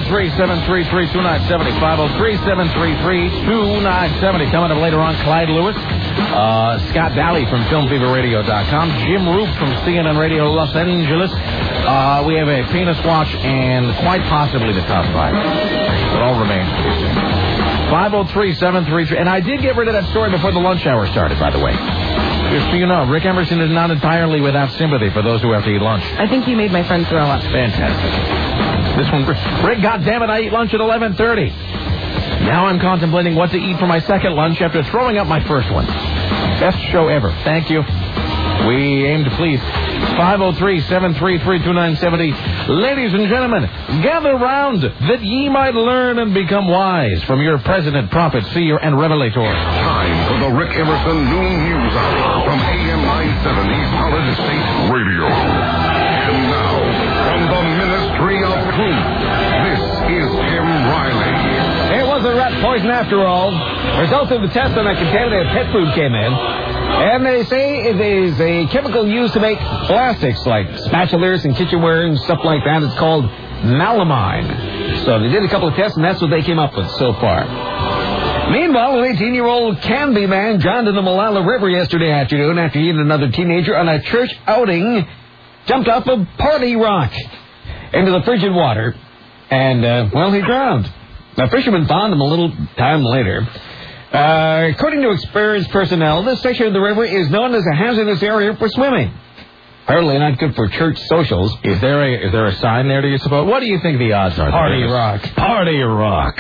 503-733-2970. 503-733-2970. Coming up later on, Clyde Lewis, Scott Daly from FilmFeverRadio.com, Jim Roop from CNN Radio Los Angeles. We have a penis watch and quite possibly the top 5. It all remains to be seen. 503-733. And I did get rid of that story before the lunch hour started, by the way. Just so you know, Rick Emerson is not entirely without sympathy for those who have to eat lunch. I think you made my friend throw up. Fantastic. This one, Rick, goddammit, I eat lunch at 11:30. Now I'm contemplating what to eat for my second lunch after throwing up my first one. Best show ever. Thank you. We aim to please. 503-733-2970. Ladies and gentlemen, gather round that ye might learn and become wise from your president, prophet, seer, and revelator. Time for the Rick Emerson Noon News Hour from AM 970 Solid State Radio. And now, from the Ministry of Truth, this is Tim Riley. It wasn't rat poison after all. Results of the test on a contaminated pet food came in. And they say it is a chemical used to make plastics like spatulas and kitchenware and stuff like that. It's called melamine. So they did a couple of tests, and that's what they came up with so far. Meanwhile, an 18-year-old Canby man drowned in the Malala River yesterday afternoon after he and another teenager on a church outing jumped off a party rock into the frigid water. And, he drowned. Now, fishermen found him a little time later. According to experienced personnel, this section of the river is known as a hazardous area for swimming. Apparently not good for church socials. Is there a sign there, do you suppose? What do you think the odds are? Party rock. Party rock.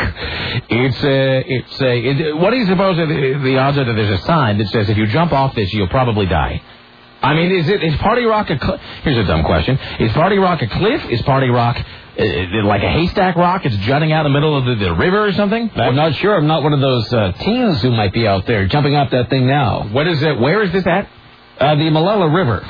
What do you suppose the odds are that there's a sign that says if you jump off this, you'll probably die? I mean, is Party Rock here's a dumb question. Is Party Rock a cliff? Is Party Rock like a haystack rock? It's jutting out in the middle of the river or something? I'm not sure. I'm not one of those teens who might be out there jumping off that thing now. What is it? Where is this at? The Malala River.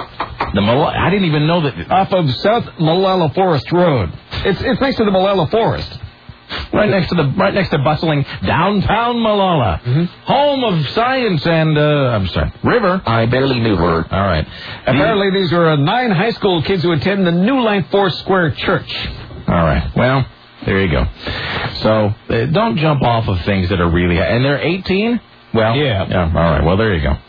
I didn't even know that. Off of South Malala Forest Road. It's next to the Malala Forest. Right next to bustling downtown Malala, home of science and river. I barely knew her. All right. Apparently, these are 9 high school kids who attend the New Life Foursquare Church. All right. Well, there you go. So don't jump off of things that are really. And they're 18. Well, yeah. All right. Well, there you go.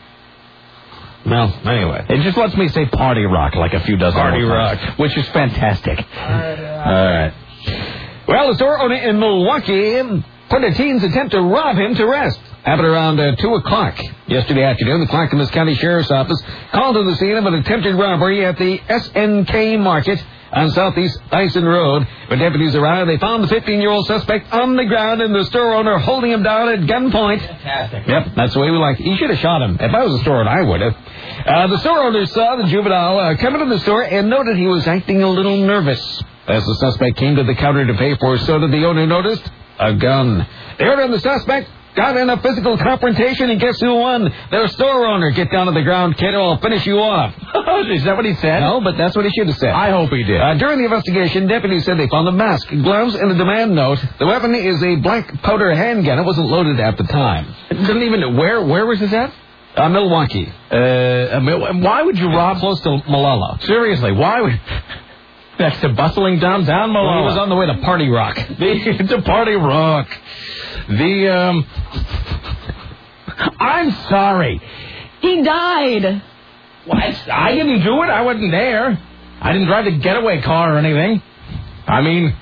Well, anyway, it just lets me say party rock like a few dozen party rock, which is fantastic. All right. Well, the store owner in Milwaukee put a teen's attempt to rob him to rest. Happened around 2 o'clock yesterday afternoon. The Clackamas County Sheriff's Office called to the scene of an attempted robbery at the SNK Market on Southeast Dyson Road. When deputies arrived, they found the 15-year-old suspect on the ground and the store owner holding him down at gunpoint. Fantastic. Yep, that's the way we like it. He should have shot him. If I was a store owner, I would have. The store owner saw the juvenile come into the store and noted he was acting a little nervous. As the suspect came to the counter to pay for his soda, the owner noticed a gun. The owner and the suspect got in a physical confrontation, and guess who won? The store owner. Get down to the ground, kid, or I'll finish you off. Is that what he said? No, but that's what he should have said. I hope he did. During the investigation, deputies said they found a mask, gloves, and a demand note. The weapon is a black powder handgun. It wasn't loaded at the time. It doesn't even... Where was this at? Milwaukee. Why would you rob... Close to Malala. Seriously, why would... That's the bustling downtown Malala. Well, he was on the way to Party Rock. To Party Rock. I'm sorry. He died. What? I didn't do it. I wasn't there. I didn't drive the getaway car or anything. I mean...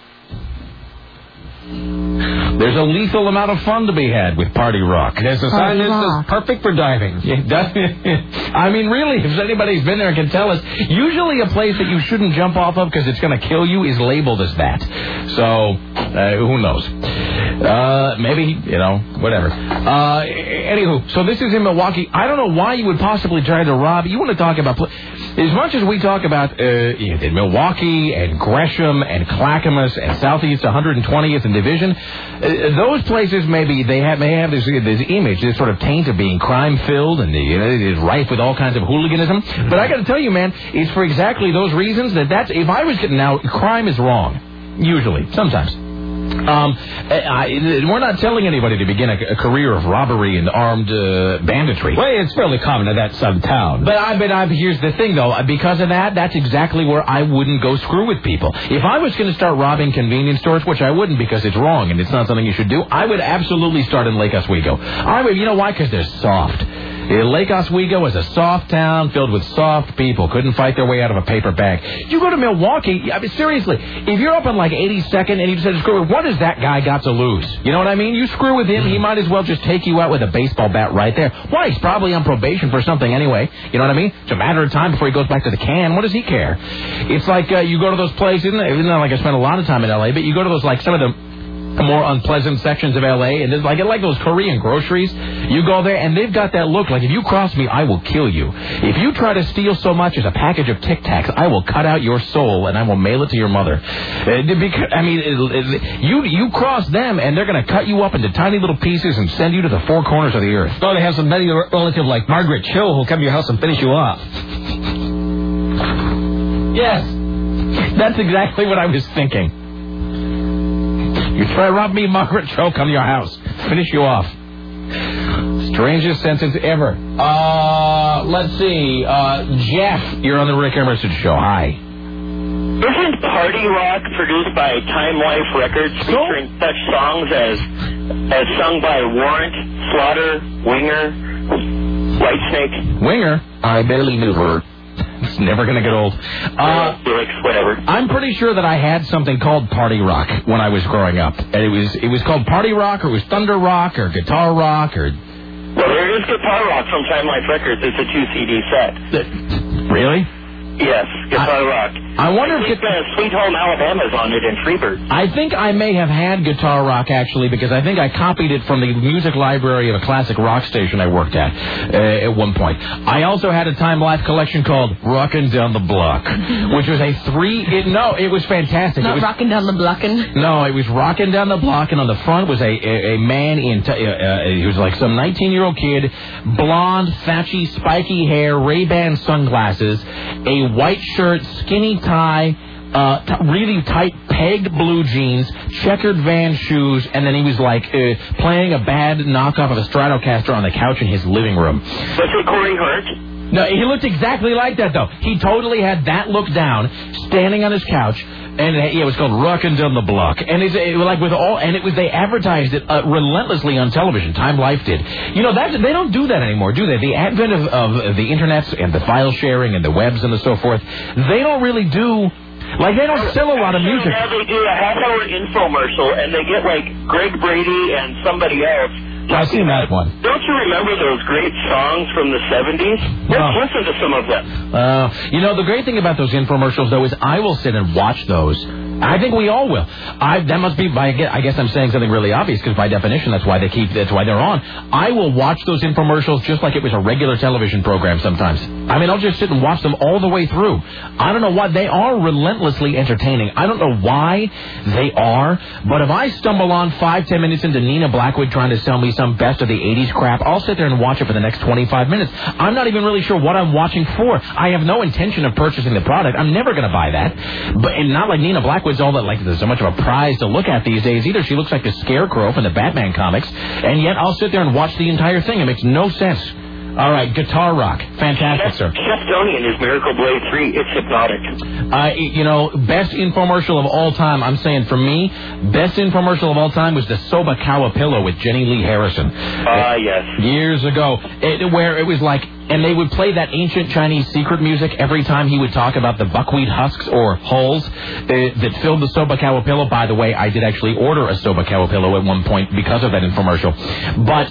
There's a lethal amount of fun to be had with Party Rock. There's a sign that says perfect for diving. I mean, really, if anybody's been there and can tell us, usually a place that you shouldn't jump off of because it's going to kill you is labeled as that. So, who knows? Maybe, whatever. Anywho, so this is in Milwaukee. I don't know why you would possibly try to rob. You want to talk about... As much as we talk about in Milwaukee and Gresham and Clackamas and Southeast 120th and Division, those places may have this image, this sort of taint of being crime-filled and it is rife with all kinds of hooliganism. But I got to tell you, man, it's for exactly those reasons if I was getting... Now, crime is wrong. Usually. Sometimes. We're not telling anybody to begin a career of robbery and armed banditry. Well, it's fairly common in that sub town. But here's the thing, though. Because of that, that's exactly where I wouldn't go screw with people. If I was going to start robbing convenience stores, which I wouldn't because it's wrong and it's not something you should do, I would absolutely start in Lake Oswego. You know why? Because they're soft. Lake Oswego is a soft town filled with soft people. Couldn't fight their way out of a paper bag. You go to Milwaukee, seriously, if you're up on like 82nd and you said, screw it, what has that guy got to lose? You know what I mean? You screw with him, he might as well just take you out with a baseball bat right there. Why? He's probably on probation for something anyway. You know what I mean? It's a matter of time before he goes back to the can. What does he care? It's like you go to those places, isn't it like I spent a lot of time in L.A., but you go to those, like, some of the more unpleasant sections of L.A., and there's like those Korean groceries. You go there, and they've got that look like, if you cross me, I will kill you. If you try to steal so much as a package of Tic Tacs, I will cut out your soul, and I will mail it to your mother. You cross them, and they're going to cut you up into tiny little pieces and send you to the four corners of the earth. Oh, they have some many relative like Margaret Cho who'll come to your house and finish you off. Yes. That's exactly what I was thinking. You try to rob me, Margaret Cho, come to your house. Finish you off. Strangest sentence ever. Let's see. Jeff, you're on the Rick Emerson Show. Hi. Isn't Party Rock produced by Time Life Records featuring such songs as sung by Warrant, Slaughter, Winger, Whitesnake? Winger? I barely knew her. It's never going to get old. Whatever. I'm pretty sure that I had something called Party Rock when I was growing up. And it was called Party Rock, or it was Thunder Rock, or Guitar Rock, or... Well, there is Guitar Rock from Time Life Records. It's a 2-CD set. Really? Yes, Guitar Rock. I wonder if Sweet Home Alabama's on it in Freebird. I think I may have had Guitar Rock, actually, because I think I copied it from the music library of a classic rock station I worked at one point. I also had a Time Life collection called Rockin' Down the Block, which was it was fantastic. Not Rockin' Down the Blockin'? No, it was Rockin' Down the Block, and on the front was a man he was like some 19-year-old kid, blonde, thatchy, spiky hair, Ray-Ban sunglasses, a white shirt, skinny tie, really tight pegged blue jeans, checkered Vans shoes, and then he was like playing a bad knockoff of a Stratocaster on the couch in his living room. Was it Corey Hart? No, he looked exactly like that, though. He totally had that look down, standing on his couch, and it was called Rockin' Down the Block. And they advertised it relentlessly on television. Time Life did. You know, they don't do that anymore, do they? The advent of the internet and the file sharing and the webs and so forth, they don't really do... Like, they don't sell a lot of music. Now they do a half-hour infomercial, and they get, like, Greg Brady and somebody else. I've seen that one. Don't you remember those great songs from the 70s? Let's listen to some of them. The great thing about those infomercials, though, is I will sit and watch those. I think we all will. That must be I guess I'm saying something really obvious, because by definition that's why they're on. I will watch those infomercials just like it was a regular television program sometimes. I mean, I'll just sit and watch them all the way through. I don't know why. They are relentlessly entertaining. I don't know why they are, but if I stumble on 5-10 minutes into Nina Blackwood trying to sell me some best of the 80s crap, I'll sit there and watch it for the next 25 minutes. I'm not even really sure what I'm watching for. I have no intention of purchasing the product. I'm never going to buy that. And not like Nina Blackwood's all that, like, there's so much of a prize to look at these days either. She looks like the Scarecrow from the Batman comics, and yet I'll sit there and watch the entire thing. It makes no sense. All right, Guitar Rock. Fantastic, sir. Chef Tony and his Miracle Blade 3, it's hypnotic. Best infomercial of all time, I'm saying for me, best infomercial of all time was the Sobakawa pillow with Jenny Lee Harrison. Yes. Years ago, where it was like, and they would play that ancient Chinese secret music every time he would talk about the buckwheat husks or hulls that filled the Sobakawa pillow. By the way, I did actually order a Sobakawa pillow at one point because of that infomercial. But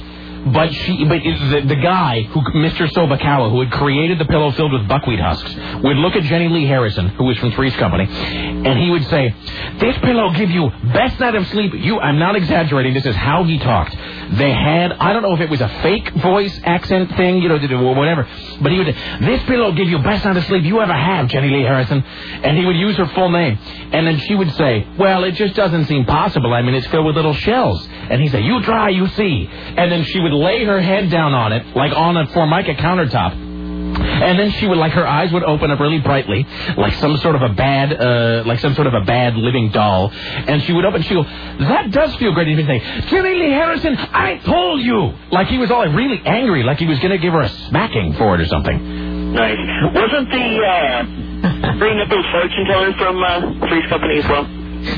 the guy, Mr. Sobakawa, who had created the pillow filled with buckwheat husks, would look at Jenny Lee Harrison, who was from Three's Company, and he would say, "This pillow give you best night of sleep." I'm not exaggerating. This is how he talked. They had, I don't know if it was a fake voice accent thing, or whatever, but he would, "This pillow give you best night of sleep you ever had, Jenny Lee Harrison." And he would use her full name. And then she would say, "Well, it just doesn't seem possible. I mean, it's filled with little shells." And he'd say, "You try, you see." And then she would lay her head down on it, like on a Formica countertop. And then she would, like, her eyes would open up really brightly, like some sort of a bad living doll. And she would open, she'd go, that does feel great. And he'd say, Jenny Lee Harrison, I told you. Like he was all really angry, like he was going to give her a smacking for it or something. Nice. Wasn't the Three Nipples Fortune Teller from Three's Company as well?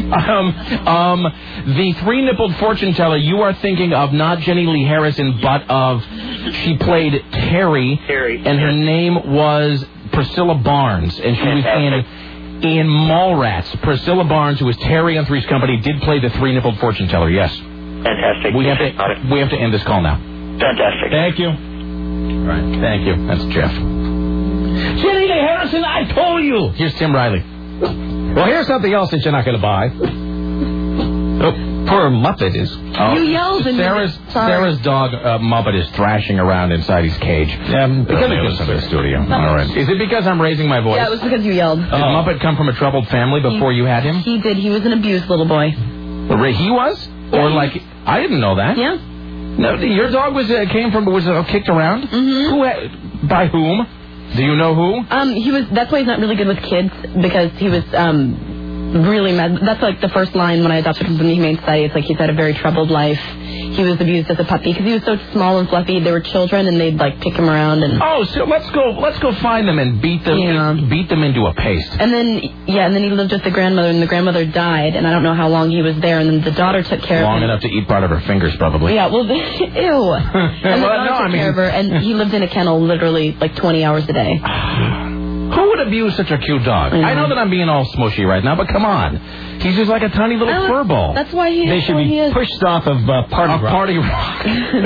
The three-nippled fortune teller, you are thinking of not Jenny Lee Harrison, but of, she played Terry, and her name was Priscilla Barnes, and she was in Mallrats. Priscilla Barnes, who was Terry on Three's Company, did play the three-nippled fortune teller, yes. Fantastic. We have to end this call now. Fantastic. Thank you. All right, thank you. That's Jeff. Jenny Lee Harrison, I told you. Here's Tim Riley. Well, here's something else that you're not going to buy. Oh, poor Muppet is... You yelled and... Sarah's dog, Muppet, is thrashing around inside his cage. Because it goes to the studio. All right. Is it because I'm raising my voice? Yeah, it was because you yelled. Did Muppet come from a troubled family before you had him? He did. He was an abused little boy. He was? Or like... I didn't know that. Yeah. No, your dog was kicked around? Mm-hmm. By whom? Do you know who? That's why he's not really good with kids, because he was really mad. That's like the first line when I adopted him from the Humane Society. It's like he's had a very troubled life. He was abused as a puppy because he was so small and fluffy. They were children, and they'd like pick him around and. Oh, so let's go find them and beat them into a paste. And then he lived with the grandmother, and the grandmother died, and I don't know how long he was there. And then the daughter took care of him. Long enough to eat part of her fingers, probably. Yeah, well, ew. And the daughter took care of her, and he lived in a kennel literally like 20 hours a day. Who would abuse such a cute dog? I know that I'm being all smushy right now, but come on. He's just like a tiny little fur ball. That's why they should be pushed off of Party Rock.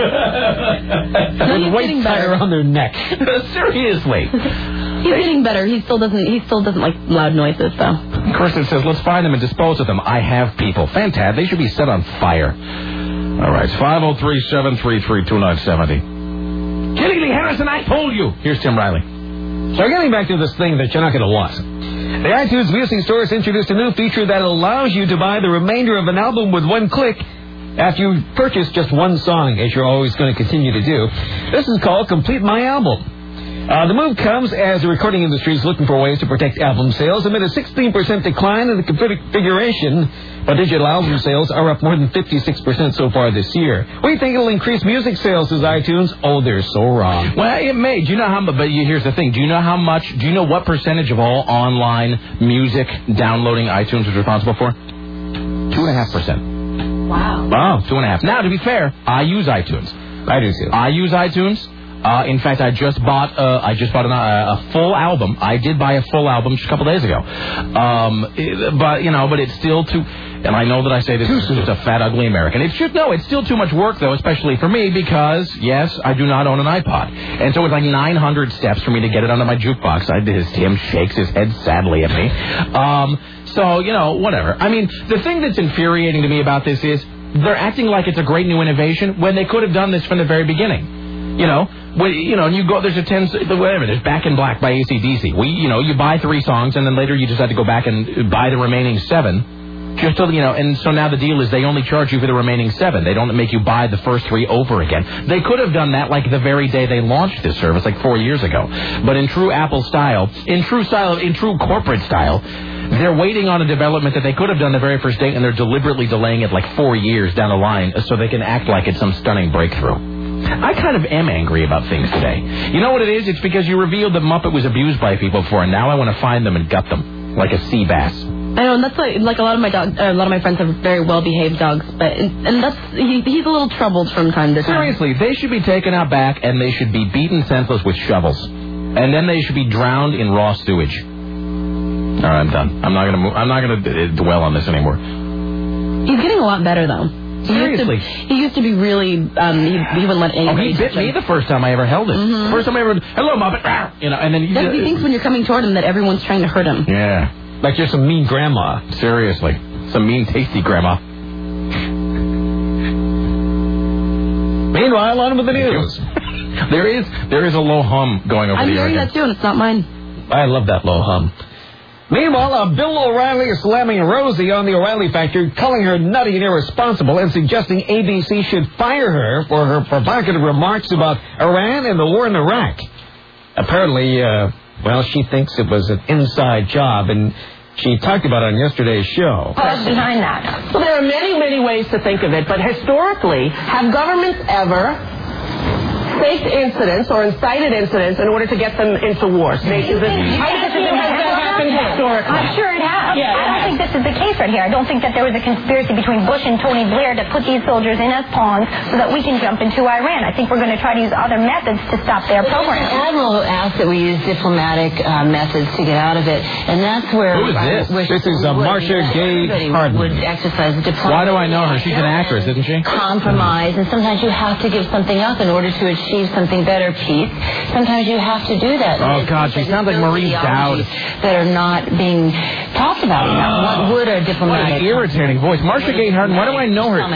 With weight tied around their neck. Seriously. He's getting better. He still doesn't like loud noises, though. Kirsten says, let's find them and dispose of them. I have people. Fantastic. They should be set on fire. All right. 503-733-2970. Jenny Lee Harrison, I told you. Here's Tim Riley. So getting back to this thing that you're not going to want. The iTunes Music Store has introduced a new feature that allows you to buy the remainder of an album with one click after you purchase just one song, as you're always going to continue to do. This is called Complete My Album. The move comes as the recording industry is looking for ways to protect album sales amid a 16% decline in the configuration, but digital album sales are up more than 56% so far this year. We think it'll increase music sales, says iTunes. Oh, they're so wrong. Well, it may. Do you know how much? But here's the thing. Do you know what percentage of all online music downloading iTunes is responsible for? 2.5%. Wow. 2.5%. Now, to be fair, I use iTunes. I do too. I use iTunes. In fact, I just bought a full album. I did buy a full album just a couple days ago. But it's still too. And I know that I say this is just a fat, ugly American. It's still too much work, though, especially for me, because, yes, I do not own an iPod. And so it's like 900 steps for me to get it onto my jukebox. Tim shakes his head sadly at me. So, whatever. I mean, the thing that's infuriating to me about this is they're acting like it's a great new innovation when they could have done this from the very beginning. And you go, there's there's Back in Black by AC/DC. You buy 3 songs, and then later you just have to go back and buy the remaining 7. Just so, and so now the deal is they only charge you for the remaining 7. They don't make you buy the first 3 over again. They could have done that like the very day they launched this service, like 4 years ago. But in true Apple style, in true corporate style, they're waiting on a development that they could have done the very first day, and they're deliberately delaying it like 4 years down the line so they can act like it's some stunning breakthrough. I kind of am angry about things today. You know what it is? It's because you revealed that Muppet was abused by people before, and now I want to find them and gut them like a sea bass. I know, and that's like a lot of my friends have very well-behaved dogs, but and that's he's a little troubled from time to time. Seriously, they should be taken out back, and they should be beaten senseless with shovels, and then they should be drowned in raw sewage. All right, I'm done. I'm not gonna dwell on this anymore. He's getting a lot better, though. Seriously. He used to be really, he wouldn't let anybody. He bit me the first time I ever held it. Mm-hmm. First time I ever, hello, Muppet, and then he thinks when you're coming toward him that everyone's trying to hurt him. Yeah. Like you're some mean grandma. Seriously. Some mean, tasty grandma. Meanwhile, on with the news. There is a low hum going over the air. I'm hearing that too, and it's not mine. I love that low hum. Meanwhile, Bill O'Reilly is slamming Rosie on the O'Reilly Factor, calling her nutty and irresponsible, and suggesting ABC should fire her for her provocative remarks about Iran and the war in Iraq. apparently, she thinks it was an inside job, and she talked about it on yesterday's show. What's behind that? Well, there are many, many ways to think of it, but historically, have governments ever faked incidents or incited incidents in order to get them into wars? Has that happened historically? I'm sure it has. Yeah, I don't think this is the case right here. I don't think that there was a conspiracy between Bush and Tony Blair to put these soldiers in as pawns so that we can jump into Iran. I think we're going to try to use other methods to stop their program. The Admiral asked that we use diplomatic methods to get out of it, and that's where... Who is this? This is Marcia Gay Harden. Would exercise diplomacy. Why do I know her? She's an actress, isn't she? Compromise, and sometimes you have to give something up in order to achieve something better, Pete. Sometimes you have to do that. Oh, God, she sounds like Maureen Dowd. That are not being talked about enough. What would a diplomatic... What an irritating voice. Marcia Gay Harden, why do I know her?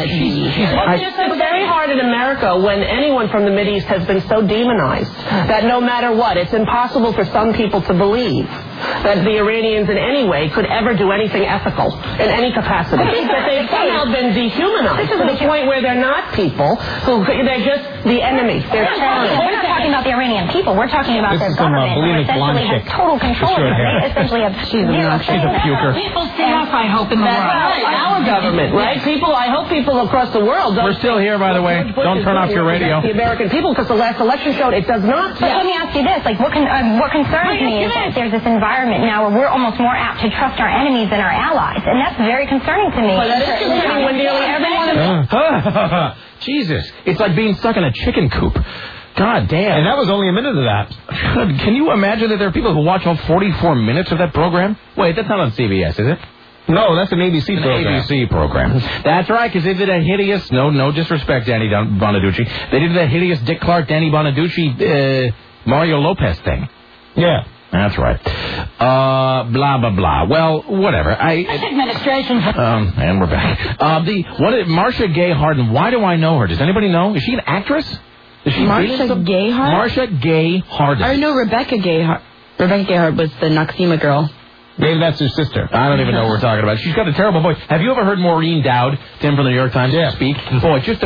It's very hard in America when anyone from the Mideast has been so demonized that no matter what, it's impossible for some people to believe that the Iranians in any way could ever do anything ethical in any capacity. That they've somehow been dehumanized to the point where they're not people, they're just the enemy. They're terrorists. We're not talking about the Iranian people. We're talking about This their is some, government, who bulimic blonde essentially has chick. total control of With short it. hair. They essentially have zero She's a puker. People stay off, I hope, in the world. Our government, right? I hope people across the world don't... We're still here, by the way. Don't turn off your radio. The American people, because the last election showed it does not. But let me ask you this, what concerns me is that there's this environment now where we're almost more apt to trust our enemies than our allies, and that's very concerning to me. Well, that is concerning when nearly everyone... Jesus, it's like being stuck in a chicken coop. God damn. And that was only a minute of that. Can you imagine that there are people who watch all 44 minutes of that program? Wait, that's not on CBS, is it? No, that's an ABC program. ABC program. That's right, because they did a hideous, no disrespect, Danny Bonaducci. They did that hideous Dick Clark, Danny Bonaducci, Mario Lopez thing. Yeah. That's right. Blah, blah, blah. Well, whatever. Administration. And we're back. Marcia Gay Harden, why do I know her? Does anybody know? Is she an actress? Is she Marcia Gay Harden? Marcia Gay Harden. I know Rebecca Gay Harden. Rebecca Gay Harden was the Noxema girl. Maybe that's her sister. I don't even know what we're talking about. She's got a terrible voice. Have you ever heard Maureen Dowd, Tim from the New York Times, speak? Boy, just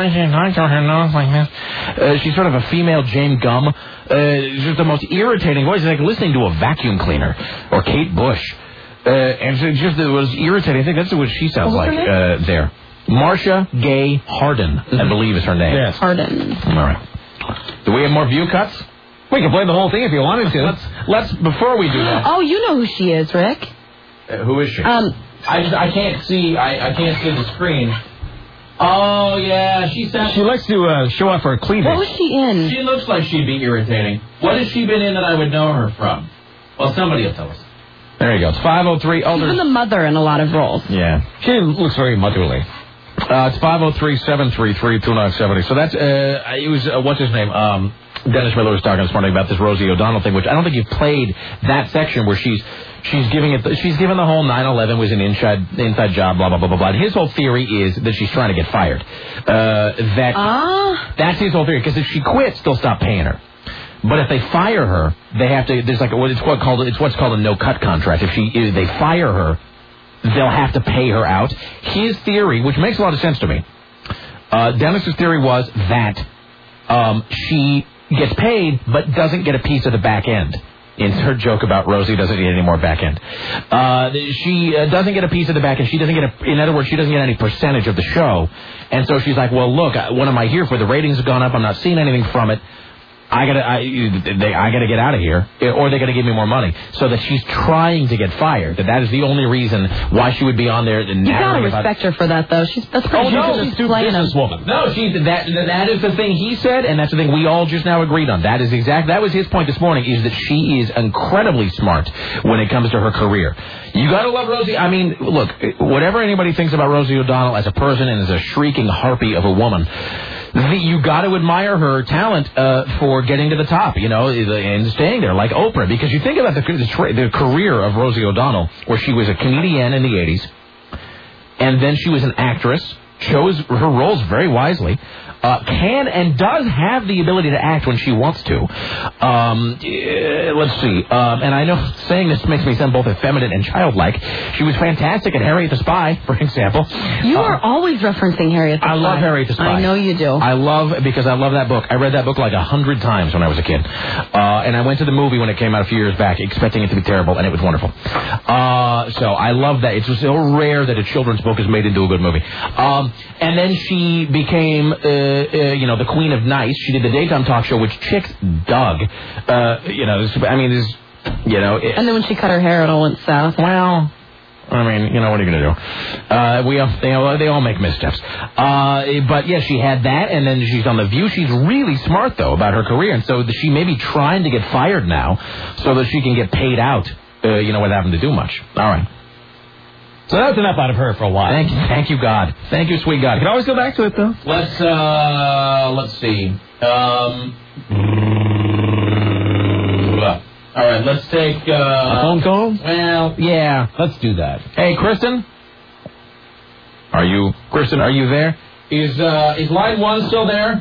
she's sort of a female Jane Gum. Just the most irritating voice. It's like listening to a vacuum cleaner or Kate Bush. And it was irritating. I think that's what she sounds like there. Marcia Gay Harden, I believe is her name. Yes. Harden. All right. Do we have more view cuts? We can play the whole thing if you wanted to. Let's before we do that. Oh, you know who she is, Rick. Who is she? I can't see. I can't see the screen. Oh yeah, she likes to show off her cleavage. What was she in? She looks like she'd be irritating. What has she been in that I would know her from? Well, somebody will tell us. There you go. It's 503. She's been the mother in a lot of roles. Yeah. She looks very motherly. It's 503-733-2970. So that's it was what's his name? Dennis Miller was talking this morning about this Rosie O'Donnell thing, which I don't think you've played that section where she's giving the whole 9/11 was an inside job, blah blah blah blah blah. And his whole theory is that she's trying to get fired. That's his whole theory, because if she quits, they'll stop paying her. But if they fire her, they have to. There's like what's called a no cut contract. If they fire her, they'll have to pay her out. His theory, which makes a lot of sense to me, Dennis's theory was that she gets paid but doesn't get a piece of the back end. In her joke about Rosie doesn't get any more back end. She doesn't get a piece of the back end. She doesn't get in other words, she doesn't get any percentage of the show. And so she's like, well, look, what am I here for? The ratings have gone up. I'm not seeing anything from it. I gotta get out of here, or they gotta give me more money. So that she's trying to get fired. That is the only reason why she would be on there. You gotta respect her for that, though. She's a stupid businesswoman. No, that is the thing he said, and that's the thing we all just now agreed on. That was his point this morning, is that she is incredibly smart when it comes to her career. You gotta love Rosie. I mean, look, whatever anybody thinks about Rosie O'Donnell as a person and as a shrieking harpy of a woman, you got to admire her talent for getting to the top, and staying there like Oprah. Because you think about the career of Rosie O'Donnell, where she was a comedian in the 80s, and then she was an actress, chose her roles very wisely, can and does have the ability to act when she wants to. Let's see. And I know saying this makes me sound both effeminate and childlike. She was fantastic at Harriet the Spy, for example. You are always referencing Harriet the Spy. I love Harriet the Spy. I know you do. Because I love that book. I read that book like 100 times when I was a kid. And I went to the movie when it came out a few years back, expecting it to be terrible, and it was wonderful. So I love that. It's so rare that a children's book is made into a good movie. And then she became, the Queen of Nice. She did the daytime talk show, which chicks dug. And then when she cut her hair, it all went south. Well, I mean, what are you going to do? They all make missteps. But, yeah, she had that, and then she's on The View. She's really smart, though, about her career, and so she may be trying to get fired now so that she can get paid out, without having to do much. All right. So that's enough out of her for a while. Thank you, God. Thank you, sweet God. You can always go back to it, though. Let's see. All right, let's take... a phone call? Well, yeah. Let's do that. Hey, Kristen? Are you there? Is line 1 still there?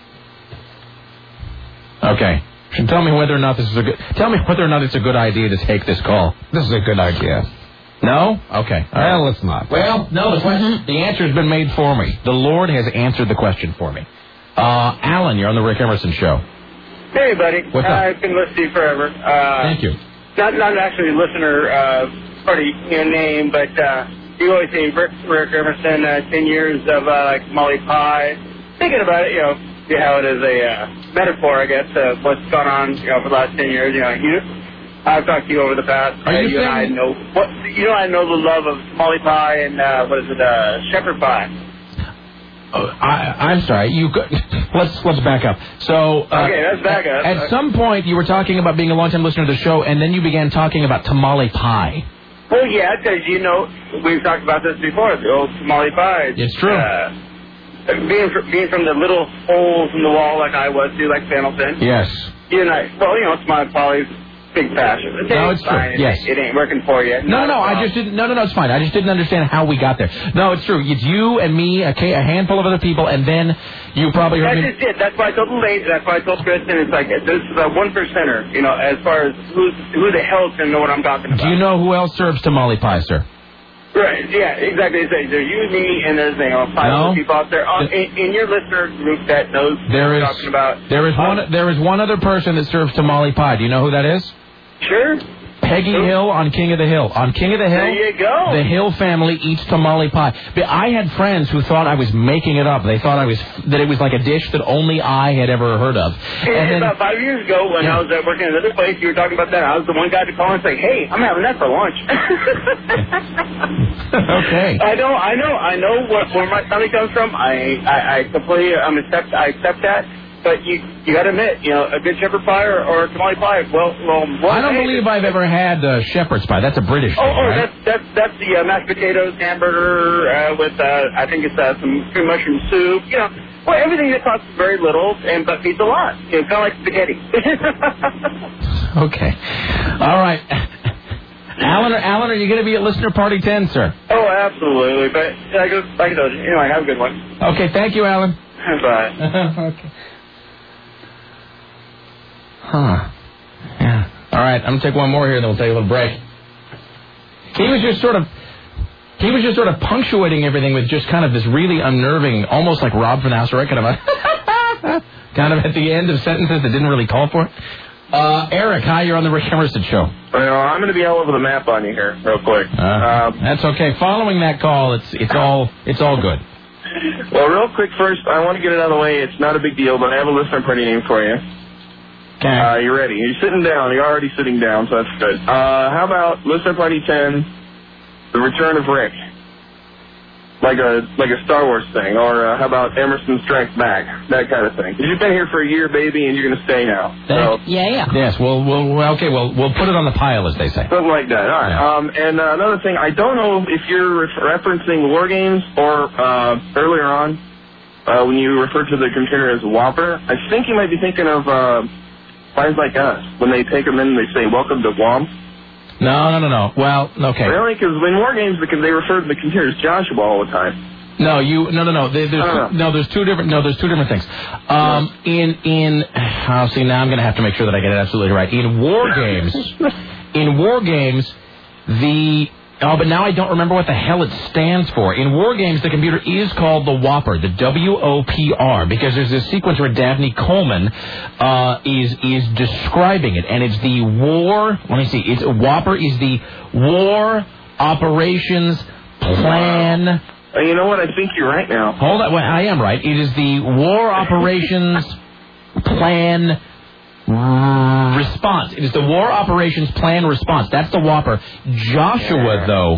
Okay. Tell me whether or not it's a good idea to take this call. This is a good idea. No? Okay. Well, it's not. Well, no, the answer has been made for me. The Lord has answered the question for me. Alan, you're on the Rick Emerson Show. Hey, buddy. What's up? I've been listening forever. Thank you. Not actually a listener, part of your name, but you always say Rick Emerson, 10 years of Molly Pie. Thinking about it, how it is a metaphor, I guess, of what's gone on, for the last 10 years. I've talked to you over the past. Are you and I know I know the love of Molly Pie and shepherd pie. I'm sorry. Let's back up. So okay, let's back up. At some point, you were talking about being a long-time listener to the show, and then you began talking about tamale pie. Well, yeah, because we've talked about this before. The old tamale pie. It's true. Being from the little holes in the wall like I was too, like Pendleton. Yes. Tamale pie's big passion. No, it's true. Yes. It ain't working for you. No, I just didn't. No, it's fine. I just didn't understand how we got there. No, it's true. It's you and me, a handful of other people, and then you probably heard me. That's just it. That's why I told the lady. That's why I told Kristen. It's like this is a 1%er. As far as who the hell's gonna know what I'm talking about. Do you know who else serves tamale pie, sir? Right. Yeah. Exactly. There's you, me, and there's 5 other people out there in your listener group that knows what we're talking about. There is one other person that serves tamale pie. Do you know who that is? Sure. Peggy Hill on King of the Hill. On King of the Hill, there you go. The Hill family eats tamale pie. But I had friends who thought I was making it up. They thought that it was like a dish that only I had ever heard of. And then, about 5 years ago, when I was working at another place, you were talking about that. I was the one guy to call and say, "Hey, I'm having that for lunch." Okay. I know where my family comes from. I completely I accept that. But you got to admit, a good shepherd pie or tamale pie. Well, I don't believe I've ever had shepherd's pie. That's a British thing, right? That's the mashed potatoes, hamburger with I think it's some cream mushroom soup. Well, everything that costs very little but feeds a lot. Kind of like spaghetti. Okay. All right. Alan, are you going to be at Listener Party 10, sir? Oh, absolutely. But like I told you, have a good one. Okay, thank you, Alan. Bye. Okay. Huh. Yeah. All right, I'm going to take one more here, and then we'll take a little break. He was just sort of punctuating everything with just kind of this really unnerving, almost like Rob from the House of Rick, kind of at the end of sentences that didn't really call for it. Eric, hi, you're on the Rick Emerson Show. Well, I'm going to be all over the map on you here, real quick. That's okay. Following that call, it's all good. Well, real quick first, I want to get it out of the way. It's not a big deal, but I have a listener party name for you. Okay. You're ready. You're sitting down. You're already sitting down, so that's good. How about Listener Party 10, The Return of Rick? Like a Star Wars thing. Or how about Emerson Strikes Back? That kind of thing. Because you've been here for a year, baby, and you're going to stay now. Yeah. Yes, we'll put it on the pile, as they say. Something like that. All right. Yeah. And another thing, I don't know if you're referencing War Games or earlier on when you referred to the computer as Whopper. I think you might be thinking of Spies Like Us, when they take them in and they say, "Welcome to Guam." No. Well, okay. Really? Because in War Games, they refer to the computer as Joshua all the time. No, there's two different things. See, now I'm going to have to make sure that I get it absolutely right. In war games, but now I don't remember what the hell it stands for. In war games, the computer is called the Whopper, the WOPR, because there's this sequence where Dabney Coleman is describing it, and it's the war. Let me see. Whopper is the War Operations Plan. You know what? I think you're right now. Hold on. Well, I am right. It is the War Operations Plan Response. It is the War Operations Plan Response. That's the Whopper. Joshua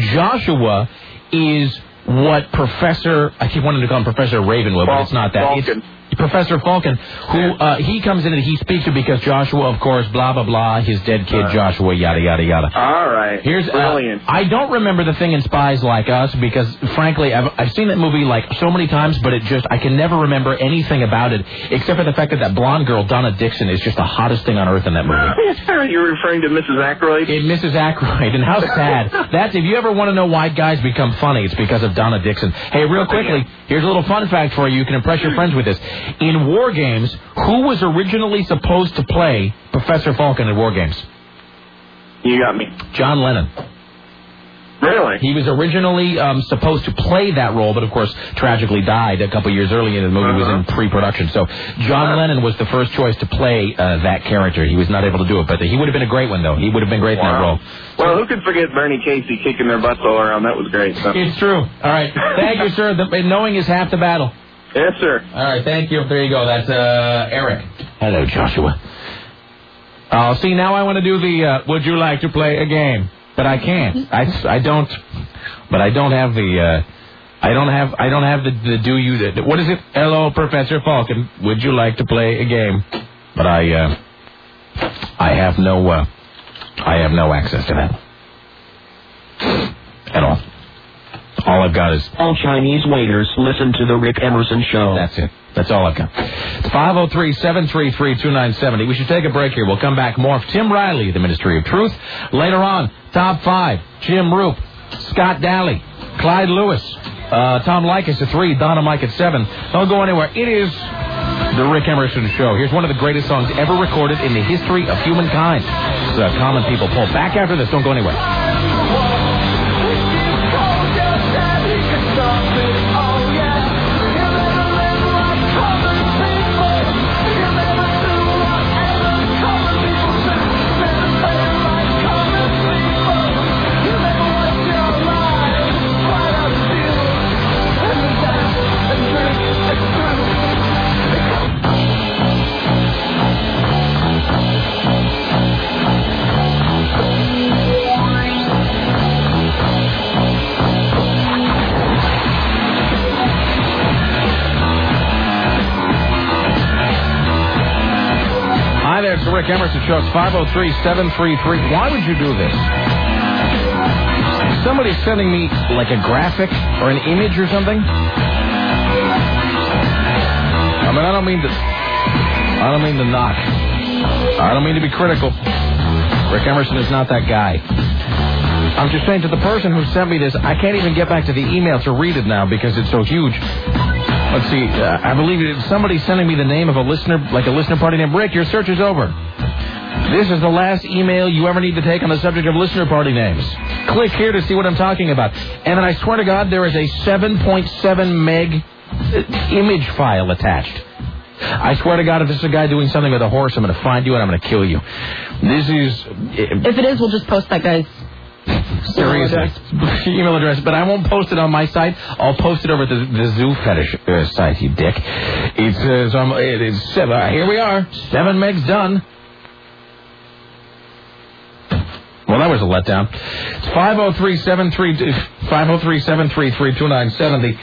is what Professor... I keep wanting to call him Professor Ravenwood, but it's not that. Falcon. It's Professor Falcon, who he comes in and he speaks to because Joshua, of course, blah, blah, blah, his dead kid Joshua, yada, yada, yada. All right. Here's brilliant. I don't remember the thing in Spies Like Us because, frankly, I've seen that movie like so many times, but I can never remember anything about it except for the fact that blonde girl, Donna Dixon, is just the hottest thing on earth in that movie. You're referring to Mrs. Aykroyd? Mrs. Aykroyd, and how sad. That's, if you ever want to know why guys become funny, it's because of Donna Dixon. Hey, real quickly, here's a little fun fact for you. You can impress your friends with this. In War Games, who was originally supposed to play Professor Falcon in War Games? You got me. John Lennon. Really? He was originally supposed to play that role, but of course tragically died a couple years earlier. The movie was in pre-production. So John Lennon was the first choice to play that character. He was not able to do it, but he would have been a great one, though. He would have been great in that role. Well, who could forget Bernie Casey kicking their butts all around? That was great. So. It's true. All right. Thank you, sir. Knowing is half the battle. Yes, sir. All right. Thank you. There you go. That's Eric. Hello, Joshua. See, now I want to do the would you like to play a game? But I can't. I don't. But I don't have the. I don't have the do you. What is it? Hello, Professor Falcon. Would you like to play a game? But I have no. I have no access to that at all. All I've got is all Chinese waiters listen to the Rick Emerson Show. That's it. That's all I've got. It's 503-733-2970. We should take a break here. We'll come back more. Tim Riley, the Ministry of Truth. Later on, Top 5, Jim Roop, Scott Daly, Clyde Lewis, Tom Likas at 3, Donna Mike at 7. Don't go anywhere. It is the Rick Emerson Show. Here's one of the greatest songs ever recorded in the history of humankind. It's a Common People poll. Back after this. Don't go anywhere. It's the Rick Emerson Show. It's 503-733. Why would you do this? Somebody's sending me like a graphic or an image or something. I mean, I don't mean to knock. I don't mean to be critical. Rick Emerson is not that guy. I'm just saying to the person who sent me this, I can't even get back to the email to read it now because it's so huge. Let's see. I believe it's somebody sending me the name of a listener, like a listener party named Rick. Your search is over. This is the last email you ever need to take on the subject of listener party names. Click here to see what I'm talking about. And then I swear to God, there is a 7.7 meg image file attached. I swear to God, if this is a guy doing something with a horse, I'm going to find you and I'm going to kill you. This is... If it is, we'll just post that guy's... Seriously. Email address. But I won't post it on my site. I'll post it over at the Zoo Fetish site, you dick. It's here we are. 7 megs done. Well, that was a letdown. It's 503-733-2970.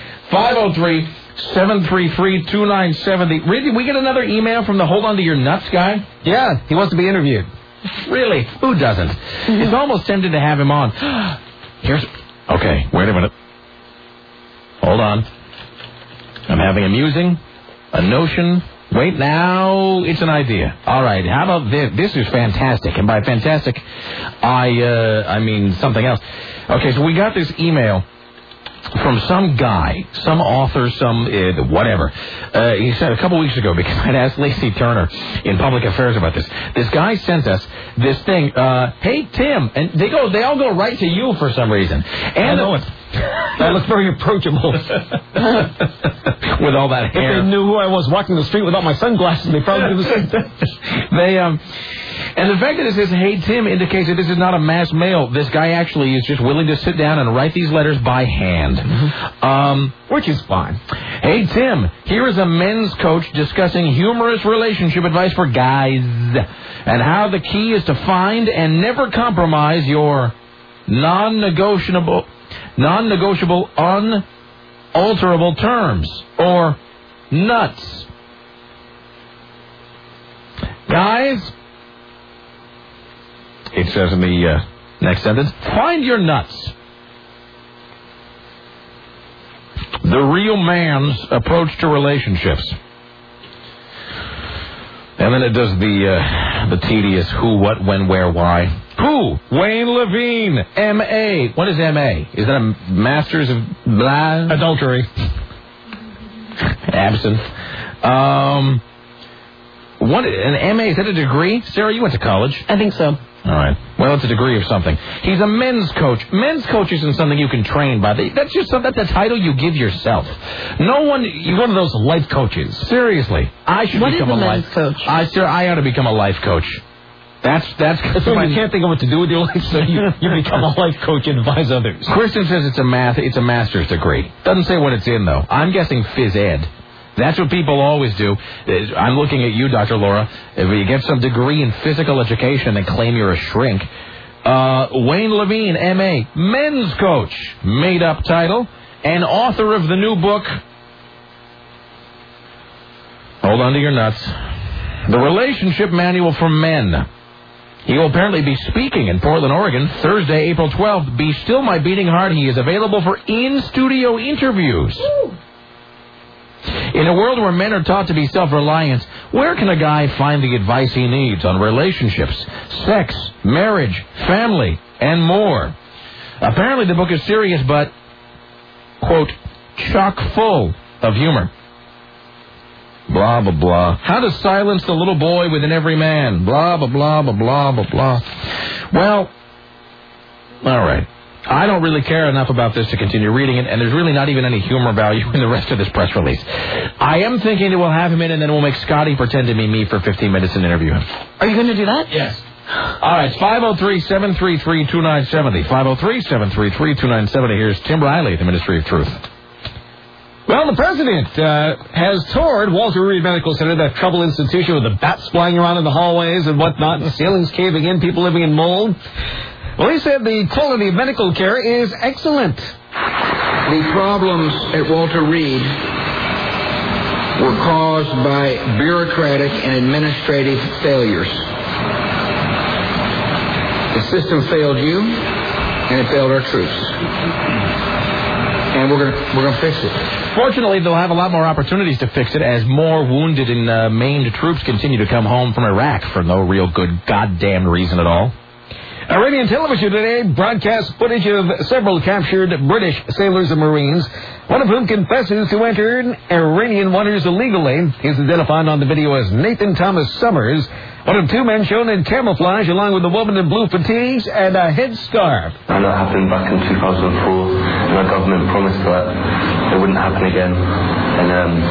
503-733-2970. Did we get another email from the Hold On to Your Nuts guy? Yeah, he wants to be interviewed. Really? Who doesn't? It's almost tempted to have him on. Okay, wait a minute. Hold on. I'm having a musing, a notion. Wait, now it's an idea. All right, how about this? This is fantastic. And by fantastic, I mean something else. Okay, so we got this email from some guy, some author, some whatever. He said a couple weeks ago, because I'd asked Lacey Turner in Public Affairs about this. This guy sent us this thing, hey, Tim, and they all go right to you for some reason. And I know it. That looks very approachable. With all that hair. If they knew who I was walking the street without my sunglasses, they probably do the same thing. And the fact that it says, hey, Tim, indicates that this is not a mass mail. This guy actually is just willing to sit down and write these letters by hand. Which is fine. Hey, Tim, here is a men's coach discussing humorous relationship advice for guys and how the key is to find and never compromise your non-negotiable, unalterable terms, or nuts. Guys, it says in the next sentence, find your nuts. The real man's approach to relationships. And then it does the tedious who, what, when, where, why. Who? Wayne Levine, M.A. What is M.A.? Is that a master's of blah? Adultery. Absinthe. What, an M.A., is that a degree? Sarah, you went to college. I think so. All right. Well, it's a degree of something. He's a men's coach. Men's coach isn't something you can train by. That's a title you give yourself. No one. You're one of those life coaches. Seriously, I should become a life coach. I ought to become a life coach. That's when you can't think of what to do with your life, so you become a life coach and advise others. Kristen says it's a master's degree. Doesn't say what it's in though. I'm guessing phys ed. That's what people always do. I'm looking at you, Dr. Laura. If you get some degree in physical education and claim you're a shrink. Wayne Levine, M.A., men's coach, made-up title, and author of the new book, hold on to your nuts, The Relationship Manual for Men. He will apparently be speaking in Portland, Oregon, Thursday, April 12th. Be Still My Beating Heart. He is available for in-studio interviews. Woo. In a world where men are taught to be self-reliant, where can a guy find the advice he needs on relationships, sex, marriage, family, and more? Apparently the book is serious, but, quote, chock full of humor. Blah, blah, blah. How to silence the little boy within every man. Blah, blah, blah, blah, blah, blah, blah. Well, all right. I don't really care enough about this to continue reading it, and there's really not even any humor value in the rest of this press release. I am thinking that we'll have him in, and then we'll make Scotty pretend to be me for 15 minutes and interview him. Are you going to do that? Yes. All right, it's 503-733-2970. 503-733-2970. Here's Tim Riley, the Ministry of Truth. Well, the president has toured Walter Reed Medical Center, that trouble institution with the bats flying around in the hallways and whatnot, and ceilings caving in, people living in mold. Well, he said the quality of medical care is excellent. The problems at Walter Reed were caused by bureaucratic and administrative failures. The system failed you, and it failed our troops. And we're gonna fix it. Fortunately, they'll have a lot more opportunities to fix it as more wounded and maimed troops continue to come home from Iraq for no real good goddamn reason at all. Iranian television today broadcasts footage of several captured British sailors and Marines, one of whom confesses to entering Iranian waters illegally. He's identified on the video as Nathan Thomas Summers, one of two men shown in camouflage along with a woman in blue fatigues and a headscarf. I know it happened back in 2004, and our government promised that it wouldn't happen again. And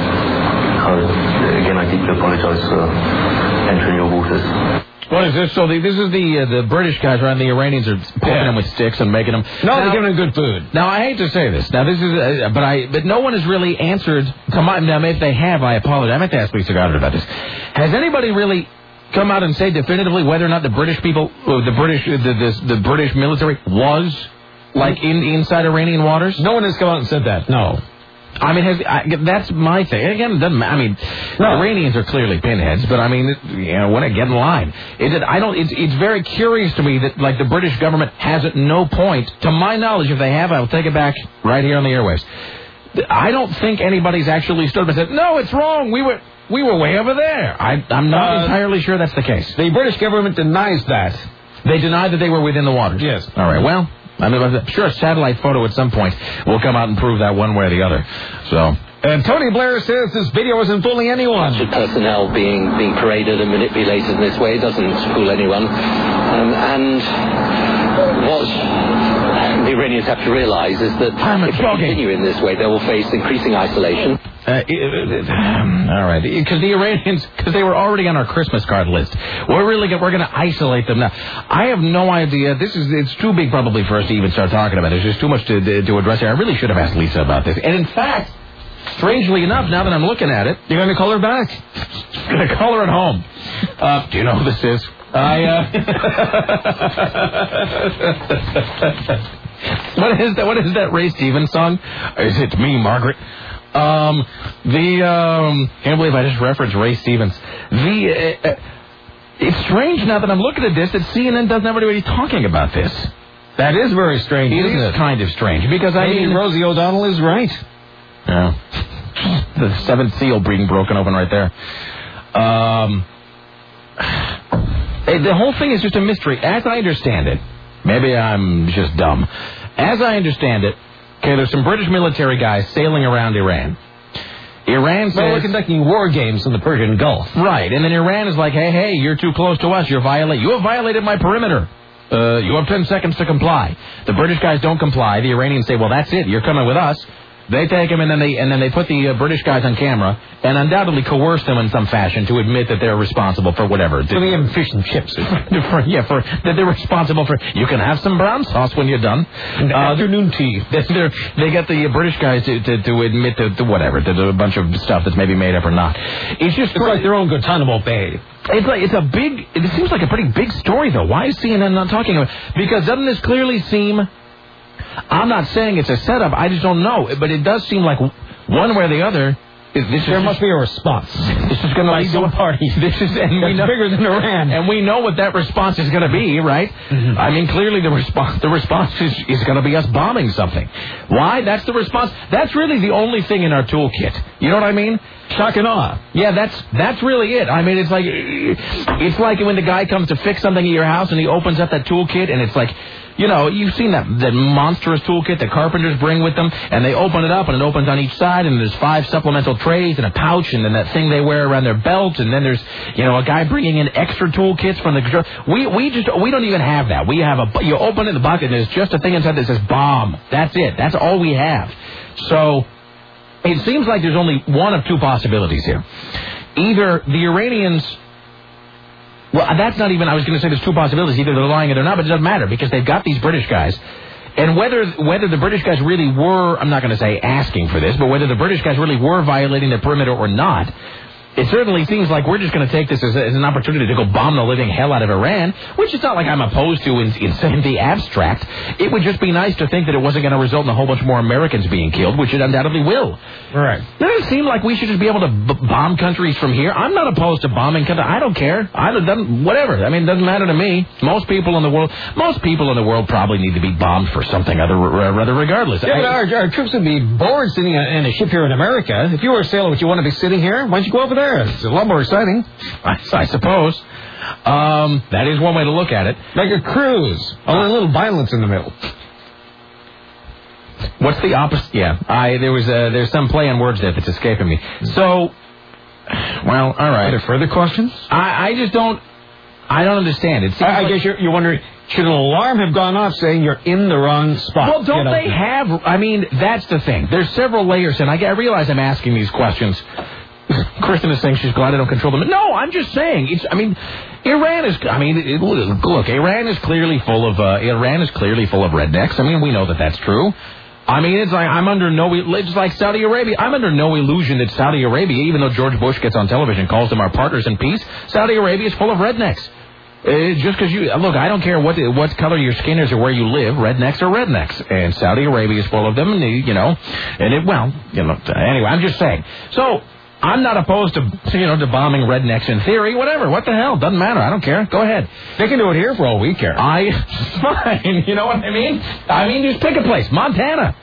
I deeply apologise for entering your waters. What is this? So this is the British guys, right? And the Iranians are poking them with sticks and making them. No, they're giving them good food. Now I hate to say this. Now this is, but no one has really answered. Now if they have, I apologize. I meant to ask Lisa Goddard about this. Has anybody really come out and say definitively whether or not the British people, the British military was like inside Iranian waters? No one has come out and said that. No. I mean, that's my thing. Again, it doesn't matter. I mean, Iranians are clearly pinheads, but I mean, when I get in line, it's very curious to me that, like, the British government has at no point, to my knowledge, if they have, I will take it back right here on the airwaves. I don't think anybody's actually stood up and said, no, it's wrong. We were way over there. I'm not entirely sure that's the case. The British government denies that. They deny that they were within the waters. Yes. All right. Well, I mean, I'm sure a satellite photo at some point will come out and prove that one way or the other. So. And Tony Blair says this video isn't fooling anyone. Personnel being paraded and manipulated in this way doesn't fool anyone. And what the Iranians have to realize is that if they continue in this way, they will face increasing isolation. All right, because the Iranians, because they were already on our Christmas card list, we're going to isolate them now. I have no idea. It's too big probably for us to even start talking about it. There's just too much to address here. I really should have asked Lisa about this. And in fact, strangely enough, now that I'm looking at it, you're going to call her back. I'm going to call her at home. Do you know who this is? What is that Ray Stevens song? Is it me, Margaret? Can't believe I just referenced Ray Stevens. It's strange now that I'm looking at this that CNN doesn't have anybody talking about this. That is very strange. It is kind of strange because maybe Rosie O'Donnell is right. Yeah. The seventh seal being broken open right there. The whole thing is just a mystery. As I understand it, maybe I'm just dumb. As I understand it, okay, there's some British military guys sailing around Iran. Iran says... Well, we're conducting war games in the Persian Gulf. Right, and then Iran is like, hey, you're too close to us. You have violated my perimeter. You have 10 seconds to comply. The British guys don't comply. The Iranians say, well, that's it. You're coming with us. They take him and then they put the British guys on camera and undoubtedly coerce them in some fashion to admit that they're responsible for whatever. For the fish and chips. That they're responsible for. You can have some brown sauce when you're done. Afternoon tea. They get the British guys to admit to whatever, to a bunch of stuff that's maybe made up or not. It's like their own Guantanamo Bay. It seems like a pretty big story though. Why is CNN not talking about it? Because doesn't this clearly seem... I'm not saying it's a setup. I just don't know. But it does seem like one way or the other. There must be a response. This is going to be some party. That's bigger than Iran. And we know what that response is going to be, right? Mm-hmm. I mean, clearly the response is going to be us bombing something. Why? That's the response. That's really the only thing in our toolkit. You know what I mean? Shock and awe. Yeah, that's really it. I mean, it's like when the guy comes to fix something at your house and he opens up that toolkit and it's like... You know, you've seen that monstrous toolkit that carpenters bring with them, and they open it up, and it opens on each side, and there's 5 supplemental trays and a pouch, and then that thing they wear around their belt, and then there's, a guy bringing in extra toolkits from the... We don't even have that. We have you open it in the bucket, and there's just a thing inside that says bomb. That's it. That's all we have. So, it seems like there's only one of two possibilities here. Either the Iranians... Well, that's not even... I was going to say there's two possibilities. Either they're lying or they're not, but it doesn't matter because they've got these British guys. And whether the British guys really were... I'm not going to say asking for this, but whether the British guys really were violating the perimeter or not... It certainly seems like we're just going to take this as an opportunity to go bomb the living hell out of Iran, which is not like I'm opposed to in the abstract. It would just be nice to think that it wasn't going to result in a whole bunch more Americans being killed, which it undoubtedly will. Right. Doesn't it seem like we should just be able to bomb countries from here? I'm not opposed to bombing countries. I don't care. Whatever. I mean, it doesn't matter to me. Most people in the world probably need to be bombed for something rather regardless. Yeah, our troops would be bored sitting in a ship here in America. If you were a sailor, would you want to be sitting here? Why don't you go over there? It's a lot more exciting. I suppose. That is one way to look at it. Like a cruise. Only a little violence in the middle. What's the opposite? Yeah. There's some play on words there that's escaping me. So, well, all right. Are there further questions? I just don't... I don't understand. I guess you're wondering, should an alarm have gone off saying you're in the wrong spot? Well, don't they have... I mean, that's the thing. There's several layers, and I realize I'm asking these questions... Kristen is saying she's glad I don't control them. No, I'm just saying. Iran is. Look, Iran is clearly full of rednecks. I mean, we know that that's true. I mean, it's like it's like Saudi Arabia. I'm under no illusion that Saudi Arabia, even though George Bush gets on television, calls them our partners in peace, Saudi Arabia is full of rednecks. Just because I don't care what color your skin is or where you live, rednecks are rednecks, and Saudi Arabia is full of them. Anyway, I'm just saying. So. I'm not opposed to bombing rednecks in theory, whatever. What the hell? Doesn't matter. I don't care. Go ahead. They can do it here for all we care. Fine. You know what I mean? Just pick a place. Montana.